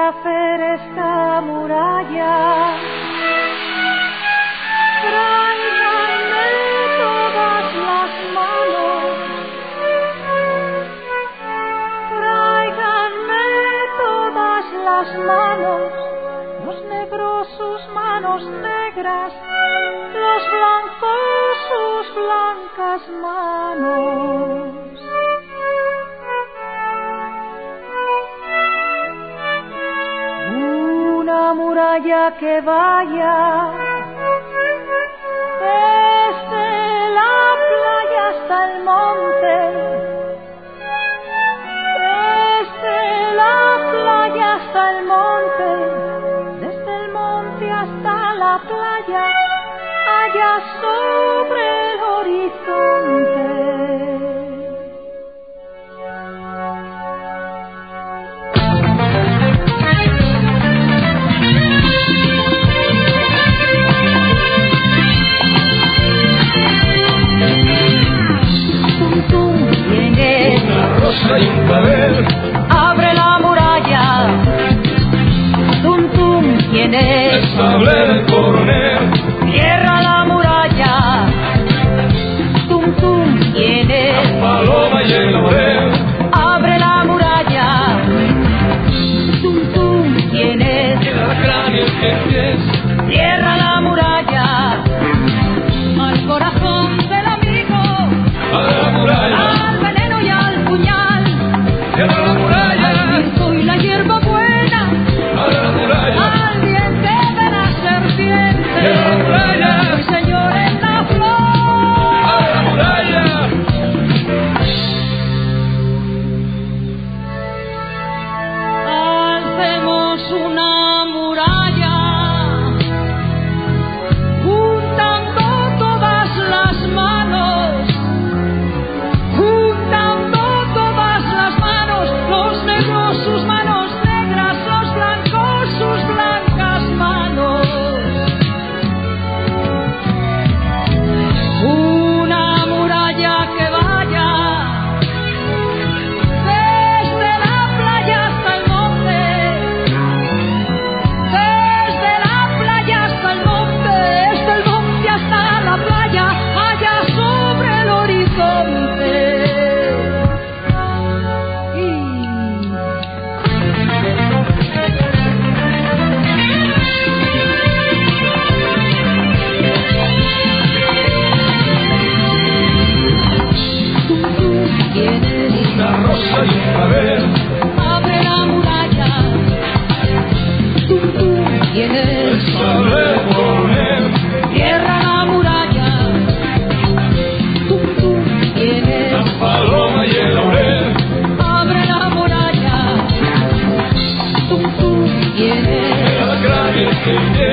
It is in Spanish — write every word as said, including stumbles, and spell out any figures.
hacer esta muralla. Tráiganme todas las manos, tráiganme todas las manos, los negros sus manos negras, los blancos sus blancas manos. Una muralla que vaya desde la playa hasta el monte, desde la playa hasta el monte, desde el monte hasta la playa, allá sobre el horizonte. Rosa y un clavel. Abre la muralla. Tum tum, ¿quién es? El sable del coronel. Cierra la muralla. Tum tum, ¿quién es? La paloma y el laurel. Abre la muralla. Tum tum, ¿quién es? El alacrán y el que es. Cierra la muralla. Al corazón del amigo. Abre la muralla. Al veneno y al puñal. Cierra la muralla. Al mirto y la hierba buena. Abre la muralla. Al diente de la serpiente. Cierra la muralla. Soy señor en la flor. Abre la muralla. Hacemos una muralla, juntando todas las manos, juntando todas las manos, los negros sus manos negras, los blancos sus blancas manos. Una muralla que vaya desde la playa hasta el monte, desde la playa hasta el monte, desde el monte hasta la playa, allá sobre el horizonte. ¿Quién es? Una rosa y un clavel. Abre la muralla. Tum tum, ¿quién El es? sable del coronel. Cierra la muralla. Tum tum, ¿quién es? La paloma y el laurel. Abre la muralla. Tum tum, ¿quién El es? alacrán y el que